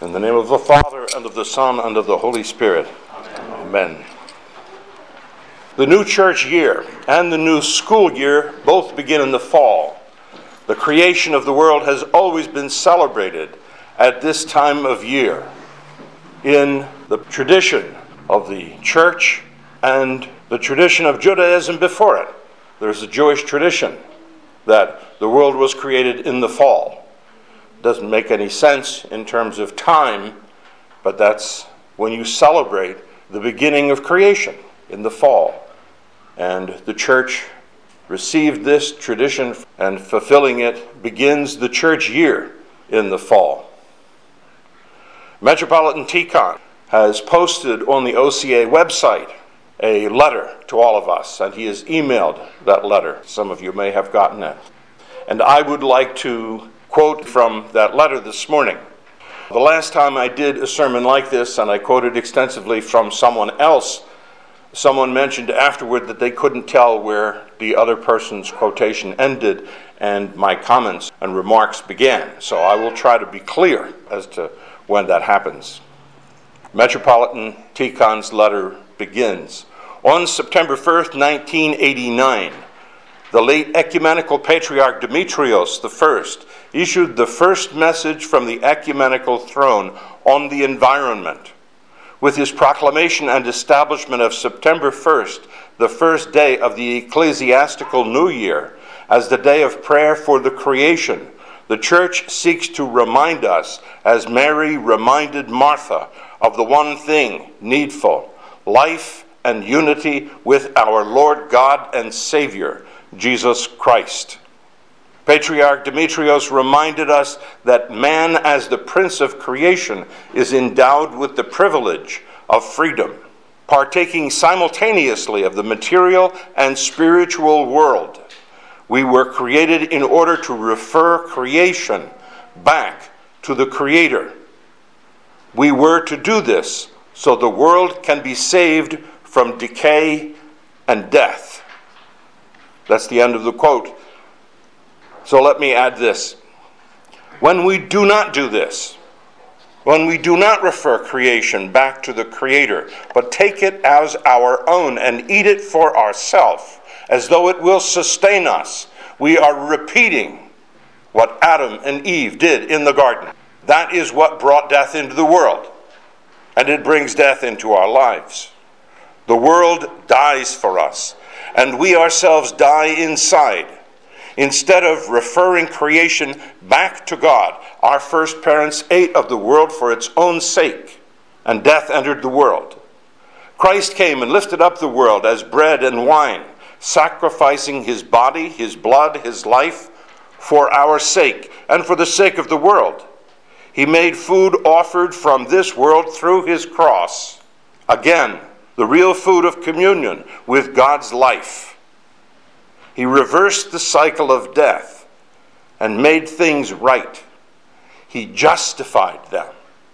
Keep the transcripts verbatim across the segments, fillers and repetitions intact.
In the name of the Father, and of the Son, and of the Holy Spirit. Amen. Amen. The new church year and the new school year both begin in the fall. The creation of the world has always been celebrated at this time of year in the tradition of the church and the tradition of Judaism before it. There's a Jewish tradition that the world was created in the fall. Doesn't make any sense in terms of time, but that's when you celebrate the beginning of creation in the fall. And the church received this tradition, and fulfilling it begins the church year in the fall. Metropolitan Tikhon has posted on the O C A website a letter to all of us, and he has emailed that letter. Some of you may have gotten it. And I would like to quote from that letter this morning. The last time I did a sermon like this, and I quoted extensively from someone else, someone mentioned afterward that they couldn't tell where the other person's quotation ended and my comments and remarks began. So I will try to be clear as to when that happens. Metropolitan Tikhon's letter begins. On September first, nineteen eighty-nine, the late ecumenical patriarch Demetrios the First issued the first message from the ecumenical throne on the environment. With his proclamation and establishment of September first, the first day of the ecclesiastical new year, as the day of prayer for the creation, the church seeks to remind us, as Mary reminded Martha, of the one thing needful: life and unity with our Lord God and Savior, Jesus Christ. Patriarch Demetrios reminded us that man, as the prince of creation, is endowed with the privilege of freedom, partaking simultaneously of the material and spiritual world. We were created in order to refer creation back to the Creator. We were to do this so the world can be saved from decay and death. That's the end of the quote. So let me add this. When we do not do this, when we do not refer creation back to the Creator, but take it as our own and eat it for ourselves, as though it will sustain us, we are repeating what Adam and Eve did in the garden. That is what brought death into the world, and it brings death into our lives. The world dies for us, and we ourselves die inside. Instead of referring creation back to God, our first parents ate of the world for its own sake, and death entered the world. Christ came and lifted up the world as bread and wine, sacrificing his body, his blood, his life for our sake and for the sake of the world. He made food offered from this world through his cross. Again, the real food of communion with God's life. He reversed the cycle of death and made things right. He justified them.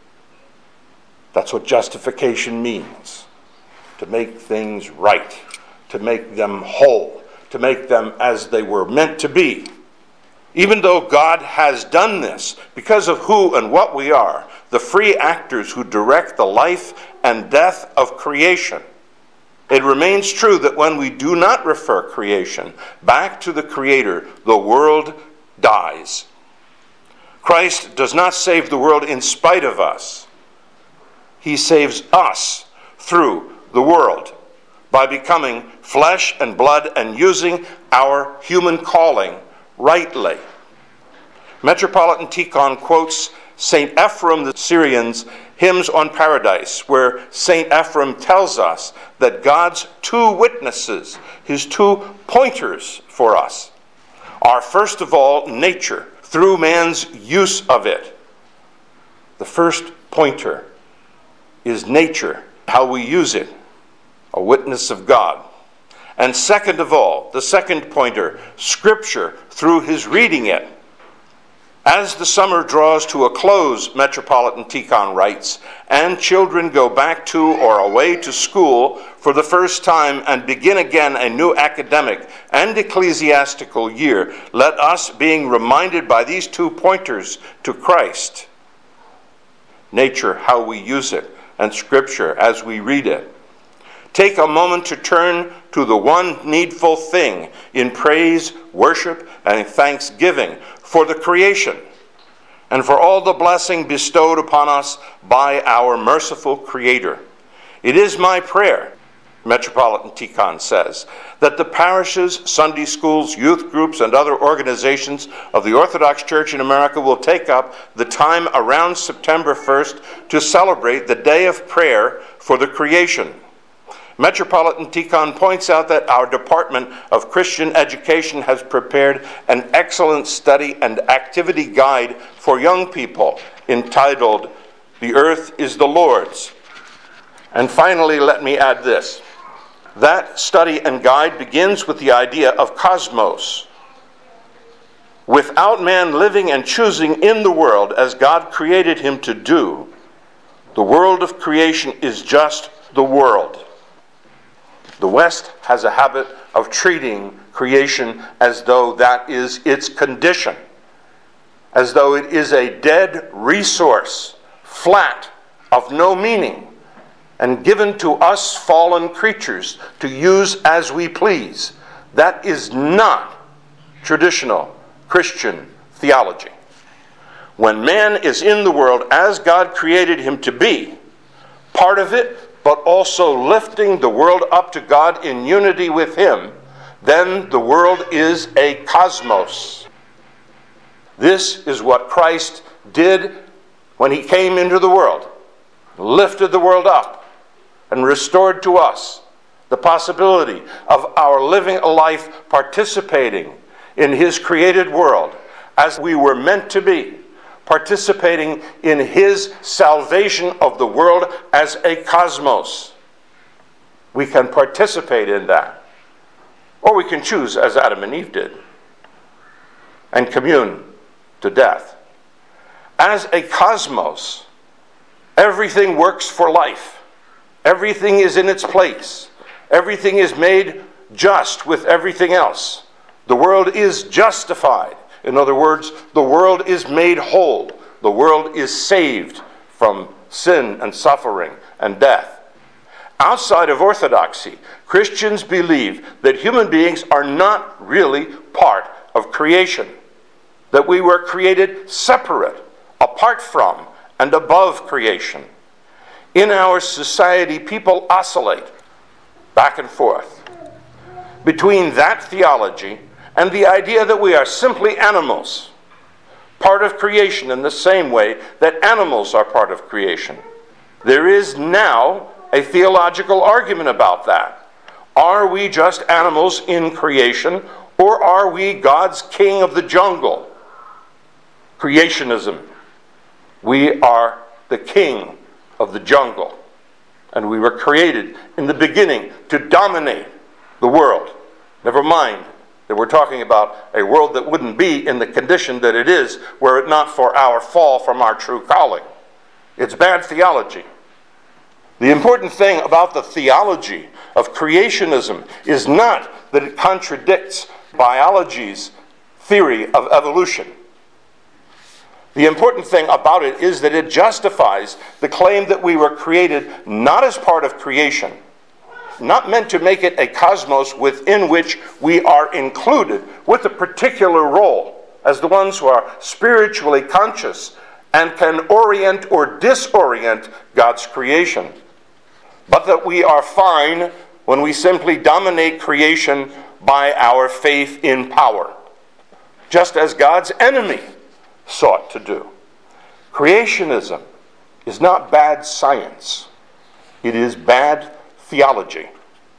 That's what justification means. To make things right. To make them whole. To make them as they were meant to be. Even though God has done this, because of who and what we are, the free actors who direct the life and death of creation, it remains true that when we do not refer creation back to the Creator, the world dies. Christ does not save the world in spite of us. He saves us through the world by becoming flesh and blood and using our human calling rightly. Metropolitan Tikhon quotes Saint Ephrem the Syrian's Hymns on Paradise, where Saint Ephrem tells us that God's two witnesses, his two pointers for us, are first of all nature, through man's use of it. The first pointer is nature, how we use it, a witness of God. And second of all, the second pointer, Scripture, through his reading it. As the summer draws to a close, Metropolitan Tikhon writes, and children go back to or away to school for the first time and begin again a new academic and ecclesiastical year, let us, being reminded by these two pointers to Christ, nature, how we use it, and Scripture as we read it. Take a moment to turn to the one needful thing in praise, worship, and thanksgiving for the creation and for all the blessing bestowed upon us by our merciful Creator. It is my prayer, Metropolitan Tikhon says, that the parishes, Sunday schools, youth groups, and other organizations of the Orthodox Church in America will take up the time around September first to celebrate the Day of Prayer for the creation. Metropolitan Tikhon points out that our Department of Christian Education has prepared an excellent study and activity guide for young people entitled, "The Earth is the Lord's." And finally, let me add this. That study and guide begins with the idea of cosmos. Without man living and choosing in the world as God created him to do, the world of creation is just the world. The West has a habit of treating creation as though that is its condition, as though it is a dead resource, flat, of no meaning, and given to us fallen creatures to use as we please. That is not traditional Christian theology. When man is in the world as God created him to be, part of it, but also lifting the world up to God in unity with him, then the world is a cosmos. This is what Christ did when he came into the world, lifted the world up, and restored to us the possibility of our living a life participating in his created world as we were meant to be, participating in his salvation of the world as a cosmos. We can participate in that. Or we can choose, as Adam and Eve did, and commune to death. As a cosmos, everything works for life. Everything is in its place. Everything is made just with everything else. The world is justified. In other words, the world is made whole. The world is saved from sin and suffering and death. Outside of orthodoxy, Christians believe that human beings are not really part of creation, that we were created separate, apart from, and above creation. In our society, people oscillate back and forth between that theology and the idea that we are simply animals, part of creation in the same way that animals are part of creation. There is now a theological argument about that. Are we just animals in creation, or are we God's king of the jungle? Creationism. We are the king of the jungle, and we were created in the beginning to dominate the world. Never mind that we're talking about a world that wouldn't be in the condition that it is were it not for our fall from our true calling. It's bad theology. The important thing about the theology of creationism is not that it contradicts biology's theory of evolution. The important thing about it is that it justifies the claim that we were created not as part of creation, not meant to make it a cosmos within which we are included with a particular role as the ones who are spiritually conscious and can orient or disorient God's creation, but that we are fine when we simply dominate creation by our faith in power, just as God's enemy sought to do. Creationism is not bad science. It is bad theology.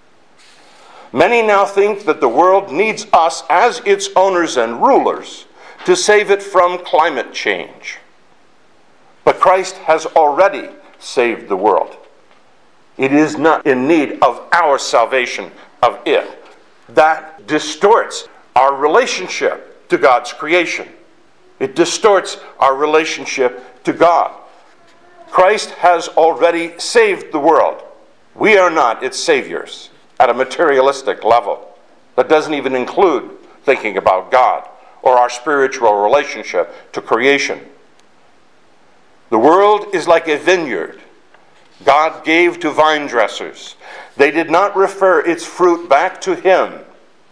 Many now think that the world needs us as its owners and rulers to save it from climate change. But Christ has already saved the world. It is not in need of our salvation of it. That distorts our relationship to God's creation. It distorts our relationship to God. Christ has already saved the world. We are not its saviors at a materialistic level. That doesn't even include thinking about God or our spiritual relationship to creation. The world is like a vineyard God gave to vine dressers. They did not refer its fruit back to him.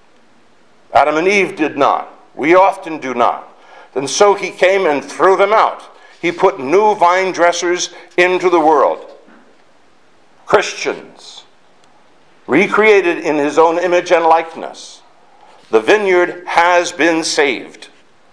Adam and Eve did not. We often do not. And so he came and threw them out. He put new vine dressers into the world. Christians, recreated in his own image and likeness. The vineyard has been saved.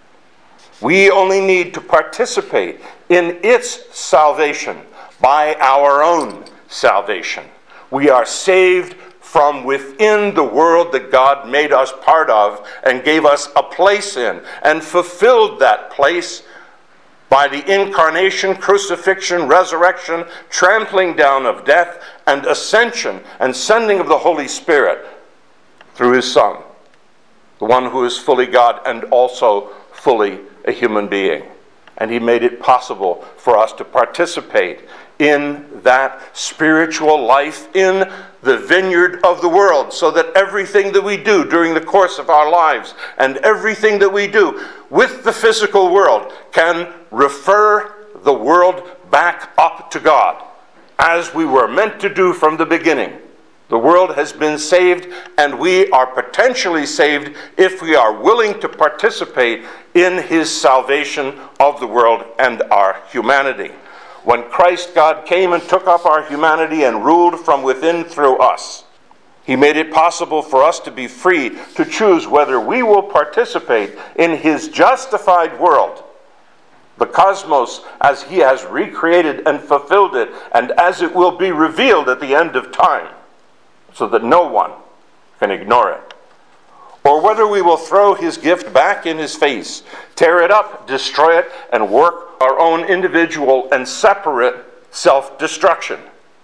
We only need to participate in its salvation by our own salvation. We are saved from within the world that God made us part of and gave us a place in, and fulfilled that place by the incarnation, crucifixion, resurrection, trampling down of death, and ascension and sending of the Holy Spirit through his Son, the one who is fully God and also fully a human being. And he made it possible for us to participate in that spiritual life in the vineyard of the world, so that everything that we do during the course of our lives and everything that we do with the physical world can refer the world back up to God, as we were meant to do from the beginning. The world has been saved, and we are potentially saved if we are willing to participate in his salvation of the world and our humanity. When Christ God came and took up our humanity and ruled from within through us, he made it possible for us to be free to choose whether we will participate in his justified world, the cosmos as he has recreated and fulfilled it, and as it will be revealed at the end of time, so that no one can ignore it. Or whether we will throw his gift back in his face, tear it up, destroy it, and work our own individual and separate self-destruction.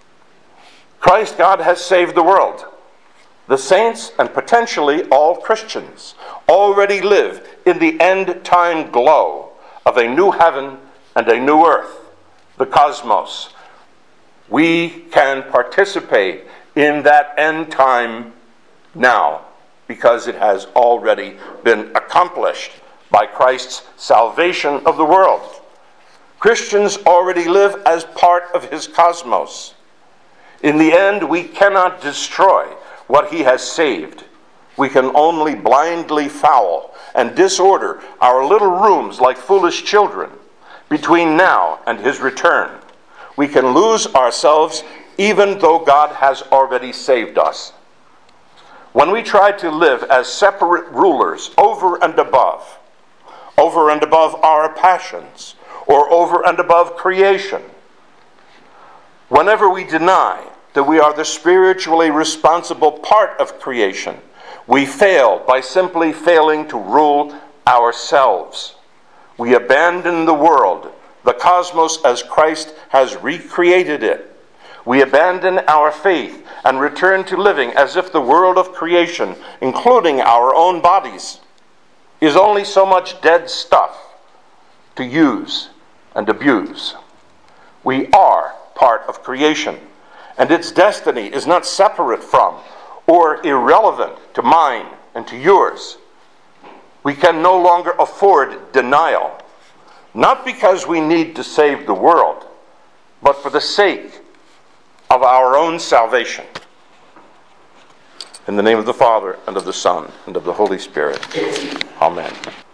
Christ God has saved the world. The saints, and potentially all Christians, already live in the end-time glow of a new heaven and a new earth, the cosmos. We can participate in that end time now, because it has already been accomplished by Christ's salvation of the world. Christians already live as part of his cosmos. In the end, we cannot destroy what he has saved. We can only blindly foul and disorder our little rooms like foolish children between now and his return. We can lose ourselves even though God has already saved us. When we try to live as separate rulers over and above, over and above our passions, or over and above creation, whenever we deny that we are the spiritually responsible part of creation, we fail by simply failing to rule ourselves. We abandon the world, the cosmos as Christ has recreated it. We abandon our faith and return to living as if the world of creation, including our own bodies, is only so much dead stuff to use and abuse. We are part of creation, and its destiny is not separate from or irrelevant to mine and to yours. We can no longer afford denial, not because we need to save the world, but for the sake of our own salvation. In the name of the Father, and of the Son, and of the Holy Spirit. Amen.